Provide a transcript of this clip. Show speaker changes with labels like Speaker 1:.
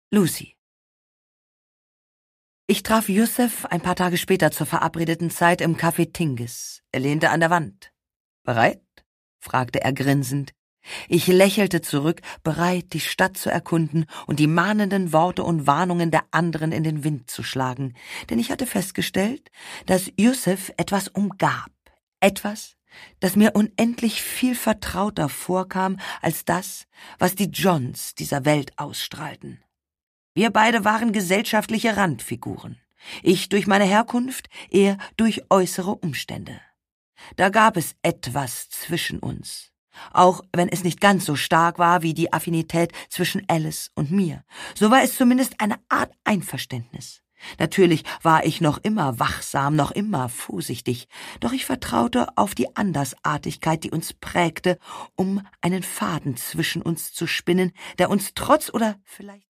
Speaker 1: Lucy. Ich traf Yusuf ein paar Tage später zur verabredeten Zeit im Café Tingis. Er lehnte an der Wand. »Bereit?« fragte er grinsend. Ich lächelte zurück, bereit, die Stadt zu erkunden und die mahnenden Worte und Warnungen der anderen in den Wind zu schlagen, denn ich hatte festgestellt, dass Yusuf etwas umgab, etwas, das mir unendlich viel vertrauter vorkam als das, was die Johns dieser Welt ausstrahlten. Wir beide waren gesellschaftliche Randfiguren, ich durch meine Herkunft, er durch äußere Umstände. Da gab es etwas zwischen uns, auch wenn es nicht ganz so stark war wie die Affinität zwischen Alice und mir. So war es zumindest eine Art Einverständnis. Natürlich war ich noch immer wachsam, noch immer vorsichtig, doch ich vertraute auf die Andersartigkeit, die uns prägte, um einen Faden zwischen uns zu spinnen, der uns trotz oder vielleicht